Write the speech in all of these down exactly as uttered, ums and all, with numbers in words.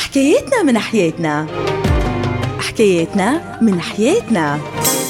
حكايتنا من حياتنا، حكايتنا من حياتنا.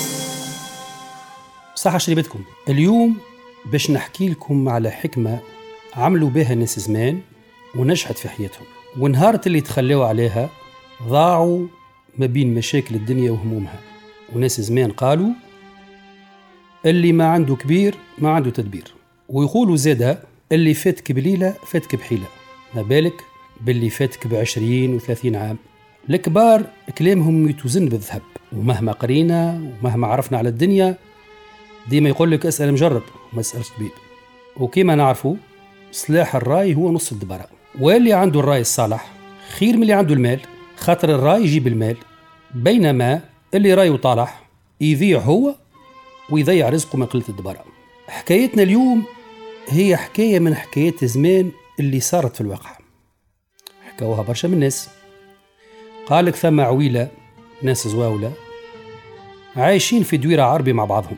صح شريبتكم اليوم باش نحكي لكم على حكمة عملوا بها الناس زمان ونجحت في حياتهم، ونهارت اللي تخلوا عليها ضاعوا ما بين مشاكل الدنيا وهمومها. وناس زمان قالوا اللي ما عنده كبير ما عنده تدبير، ويقولوا زادها اللي فاتك بليلة فاتك بحيلة، ما بالك باللي فاتك بعشرين وثلاثين عام. الكبار كلامهم يتوزن بالذهب، ومهما قرينا ومهما عرفنا على الدنيا ديما يقول لك اسأل مجرب وما تسألش طبيب. وكما نعرفوا صلاح الراي هو نص الدبرة، واللي عنده الراي الصالح خير من اللي عنده المال، خاطر الراي يجيب المال، بينما اللي رايه طالح يضيع هو ويضيع رزقه من قلة الدبرة. حكايتنا اليوم هي حكاية من حكايات زمان اللي صارت في الواقع، حكاوها برشا من الناس. قالك ثم عويلة ناس زواولة عايشين في دويرة عربي مع بعضهم،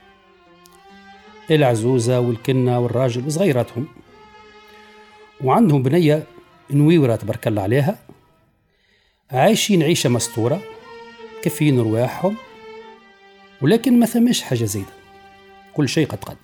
العزوزة والكنة والراجل وصغيراتهم، وعندهم بنية نويورة تبارك الله عليها، عايشين عيشة مستورة كفين رواحهم، ولكن ما ثماش حاجة زيدة، كل شيء قد قد.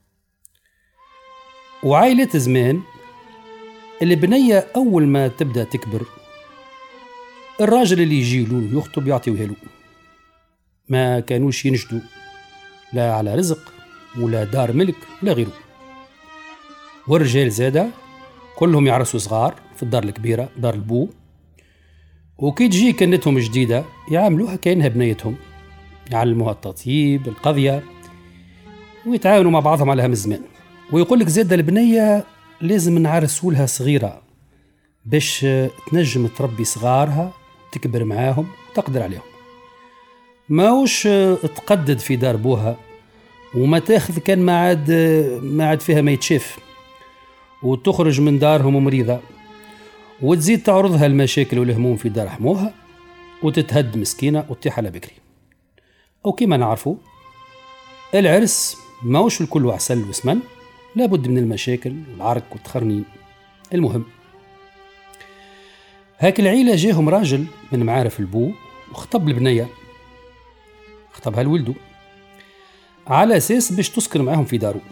وعائلة زمان البنية أول ما تبدأ تكبر الراجل اللي يجي له يخطب يعطيه له، ما كانوش ينجدوا لا على رزق ولا دار ملك ولا غيره. والرجال زادة كلهم يعرسوا صغار في الدار الكبيرة دار البو، وكي تجي كنتهم جديدة يعاملوها كأنها بنيتهم، يعلموها التطيب القضية ويتعاونوا مع بعضهم على هم الزمان. ويقول لك زادة البنية لازم نعرسوا لها صغيرة باش تنجم تربي صغارها تكبر معاهم تقدر عليهم، ماوش تقدد في دار بوها وما تاخذ كان ما عاد ما عاد فيها ما يتشاف، وتخرج من دارهم مريضة وتزيد تعرضها المشاكل والهموم في دار حموها وتتهد مسكينة وتطيح على بكري. أو كما نعرفوا العرس ماوش الكل عسل وسمن، لابد من المشاكل والعرك والتخرنين. المهم هاك العيلة جاهم راجل من معارف البو وخطب البنية، خطبها لولده على أساس باش تسكن معهم في داره.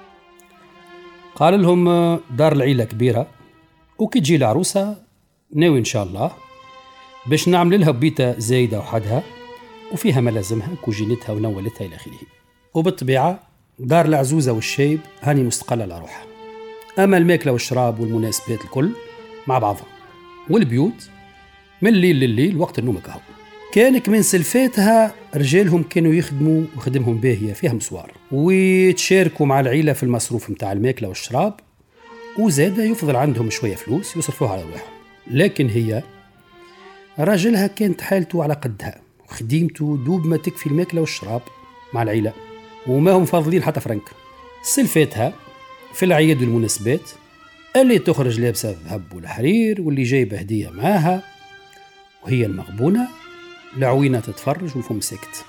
قال لهم دار العيلة كبيرة وكي تجي العروسة ناوي إن شاء الله باش نعمل لها بيتة زايدة وحدها وفيها ملازمها كوجينتها ونولتها إلى آخره. وبالطبيعة دار العزوزة والشايب هاني مستقلة على روحها، أما الماكلة والشراب والمناسبات الكل مع بعضهم، والبيوت من الليل لليل وقت النوم كهو. كانك من سلفاتها رجالهم كانوا يخدموا وخدمهم باهية فيها مسوار، ويتشاركوا مع العيلة في المصروف متاع الماكلة والشراب، وزادة يفضل عندهم شوية فلوس يصرفوها على رواحهم. لكن هي راجلها كانت حالته على قدها وخديمته دوب ما تكفي الماكلة والشراب مع العيلة، وما هم فاضلين حتى فرنك. سلفاتها في العياد والمناسبات اللي تخرج لابسة الذهب والحرير واللي جايبة هدية معاها، وهي المغبونة العوينة تتفرج والفم ساكت.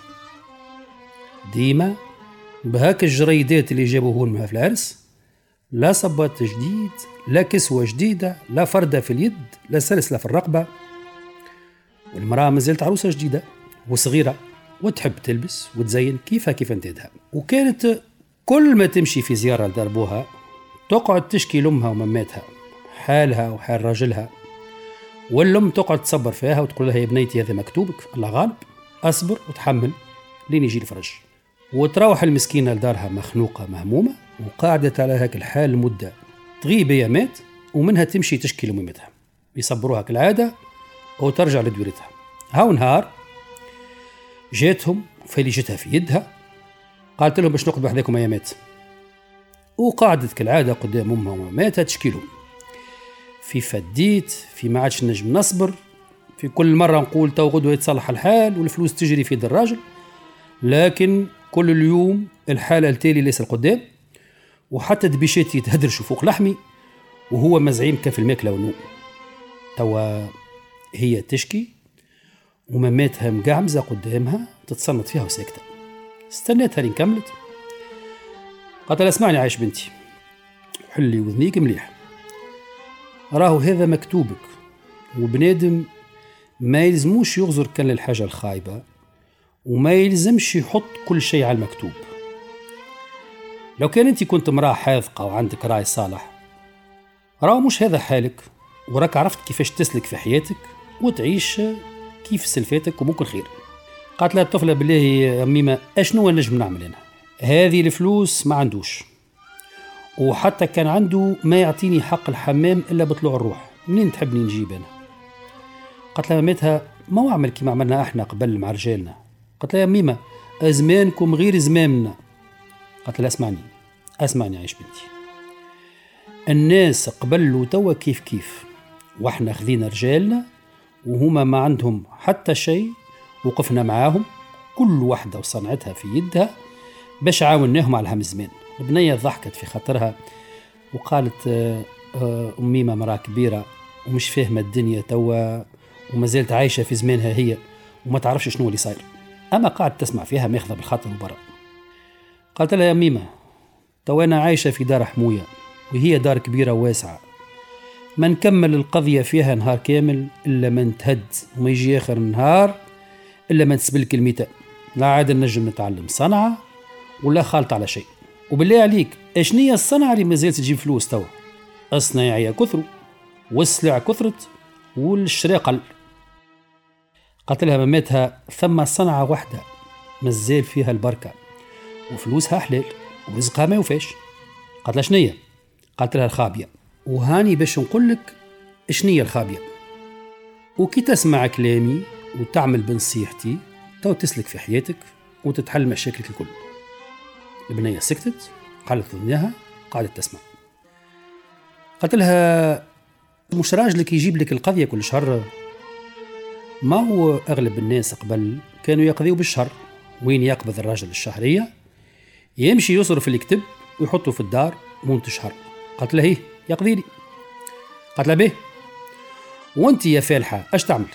ديما بهاك الجريدات اللي جابوهن في العرس، لا صبات جديد لا كسوة جديدة لا فردة في اليد لا سلسلة في الرقبة. والمرأة مازالت عروسة جديدة وصغيرة وتحب تلبس وتزين كيفها كيف انتدها. وكانت كل ما تمشي في زيارة لدربوها تقعد تشكي لأمها ومماتها حالها وحال راجلها، والأم تقعد تصبر فيها وتقول لها يا بنيتي هذا مكتوبك الله غالب، أصبر وتحمل لين يجي الفرج. وتروح المسكينة لدارها مخنوقة مهمومة وقاعدة على هاك الحال المدة، تغيب أيامات ومنها تمشي تشكي لممتها، يصبروها كالعادة وترجع لدويرتها. هاو نهار جاتهم فليجتها في يدها، قالت لهم باش نقعد بحداكم أيامات، وقعدت كالعادة قدام أمها ومماتها تشكي لهم في فديت في ما عادش نجم نصبر، في كل مرة نقول تو غدوة يتصلح الحال والفلوس تجري في يد الراجل، لكن كل اليوم الحالة التالي ليس القدام، وحتى دبيشاتي يتهدرشوا فوق لحمي وهو مزعيم كان في الماكلة والنوم. توا هي تشكي ومماتها مقعمزة قدامها تتصنت فيها وساكتة. استنيتها لين كملت، قالت لها اسمعني عايش بنتي، حلي وذنيك مليح، راهو هذا مكتوبك وبنادم ما يلزموش يغزر كان للحاجة الخايبة، وما يلزمش يحط كل شيء على المكتوب. لو كان انت كنت امرأة حاذقة وعندك راي صالح، راهو مش هذا حالك، وراك عرفت كيفاش تسلك في حياتك وتعيش كيف سلفاتك وممكن خير. قالت لها الطفلة بالله يا ميمة اشنو نجم نعمل انا؟ هذه الفلوس ما عندوش، وحتى كان عنده ما يعطيني حق الحمام الا بطلوع الروح، منين تحبني نجيب انا؟ قالت لها مامتها ما هو عمل كيما عملنا احنا قبل مع رجالنا. قالت لها يا ميمة ازمانكم غير زمامنا. قالت لها اسمعني اسمعني عايش بنتي، الناس قبل وتوا كيف كيف، واحنا خذينا رجالنا وهما ما عندهم حتى شيء، وقفنا معاهم كل واحدة وصنعتها في يدها باش عاوناهم على هم الزمان. البنية ضحكت في خاطرها وقالت أمي ما مرأة كبيرة ومش فاهمة الدنيا توا، وما زالت عايشة في زمانها هي وما تعرفش شنو اللي صاير. أما قاعد تسمع فيها ماخذة بالخاطر وبرا. قالت لها يا ميمة توا أنا عايشة في دار حموية، وهي دار كبيرة واسعة، ما نكمل القضية فيها نهار كامل إلا ما نتهد، وما يجي آخر النهار إلا ما تسبلك الميتة. لا عاد نجم نتعلم صنعة ولا خالط على شيء. وبالله عليك اشنية الصنعة اللي ما زالت تجيب فلوس توا؟ الصنايعية كثروا والسلع كثرت والشراء قل. قالت لها مامتها ثم صنعة واحدة مازال فيها البركة وفلوسها حلال ورزقها ما يوفاش. قالت لها شنية؟ قالت لها الخابية. وهاني باش نقول لك شنية الخابية، وكي تسمع كلامي وتعمل بنصيحتي تو تسلك في حياتك وتتحل مشاكلك الكل. البنية سكتت قالت ذنياها قاعدة تسمع. قالت لها مش راجلك يجيب لك القضية كل شهر؟ ما هو أغلب الناس قبل كانوا يقضيوا بالشهر، وين يقبض الراجل الشهرية يمشي يصرف اللي كتب ويحطه في الدار مونت شهر. قالت لها هيه يقضي لي. قالت لها بيه وانت يا فالحة اش تعمل؟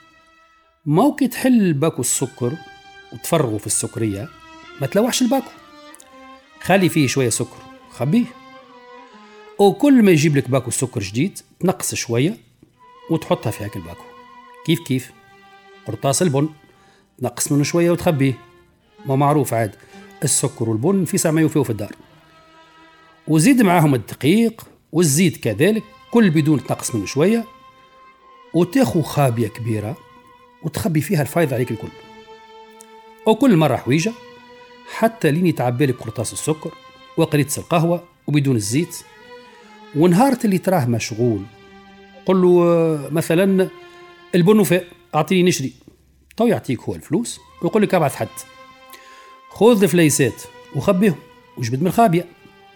ما هو كي تحل باكو السكر وتفرغه في السكرية ما تلوحش الباكو، خلي فيه شوية سكر خبيه، وكل ما يجيب لك باكو سكر جديد تنقص شوية وتحطها في هاك الباكو. كيف كيف قرطاس البن تنقص منه شوية وتخبيه، ما معروف عاد السكر والبن في ساعة ما يوفيه في الدار. وزيد معاهم الدقيق والزيت كذلك، كل بدون تنقص منه شوية، وتاخو خابية كبيرة وتخبي فيها الفايض عليك الكل، وكل مرة حويجة حتى لين يتعبى لك قرطاس السكر وقريتس القهوة وبدون الزيت. ونهارت اللي تراه مشغول قل له مثلا البن وفاء أعطيني نشري، تو يعطيك هو الفلوس ويقول لك ابعث حد خذ الفليسات وخبيهم وجبد من الخابية.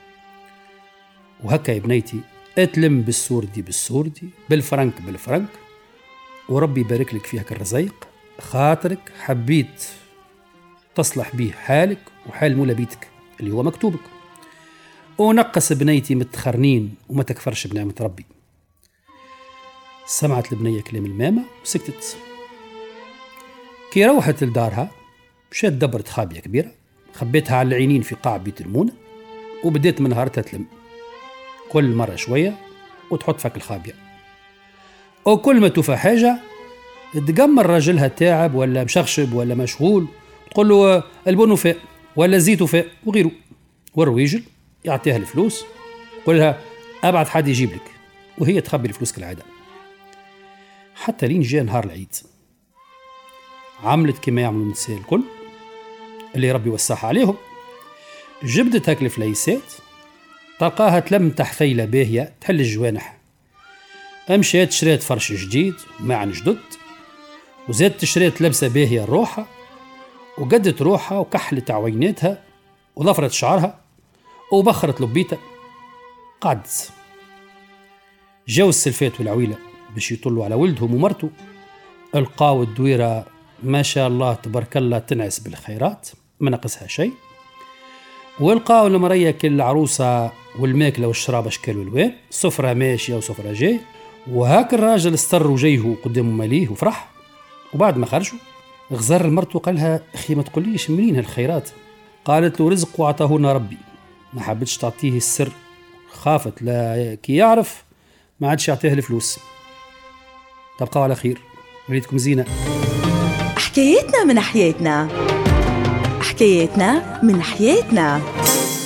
وهكا يا بنيتي اتلم بالسوردي بالسوردي بالفرنك بالفرنك، وربي يبارك لك فيها الرزيق، خاطرك حبيت تصلح به حالك وحال مولا بيتك اللي هو مكتوبك. ونقص بنيتي متخرنين وما تكفرش بنعمة ربي. سمعت البنية كلام الماما وسكتت. كي روحت لدارها مشات دبرت خابية كبيرة خبيتها على العينين في قاع بيت المونة، وبديت من نهارتها تلم كل مرة شوية وتحط فك الخابية، وكل ما توفى حاجة تقمر راجلها تاعب ولا مشخشب ولا مشغول تقول له البن وفاء ولا زيت وفاء وغيره، والرويجل يعطيها الفلوس يقول لها أبعث حد يجيب لك، وهي تخبي الفلوس كالعادة. حتى لين جاء نهار العيد عملت كما يعملوا النساء الكل اللي ربي وسعها عليهم، جبدت هاك الفليسات تلقاها تلم تحفيلة باهية تحل الجوانح، امشيت شريت فرش جديد ومعن جدد، وزادت شريت لبسة باهية روحها، وقدت روحها وكحلت عويناتها وضفرت شعرها وبخرت لبيتها. قعدت جاو السلفات والعويلة باش يطلوا على ولدهم ومرته، القاو الدويرة ما شاء الله تبارك الله تنعس بالخيرات ما نقصها شيء، والقاو المرية كل العروسة والماكلة والشراب اشكال والوان، سفرة ماشية وسفرة جاي، وهاك الراجل استر وجيه قدام ماليه وفرح. وبعد ما خرجوا غزر المرته قالها اخي ما تقوليش منين هالخيرات؟ قالت له رزق وعطاهونا ربي، ما حبتش تعطيه السر، خافت لا كي يعرف ما عادش يعطيه الفلوس. تبقوا على خير، وليدكم زينة. حكايتنا من حياتنا، حكايتنا من حياتنا.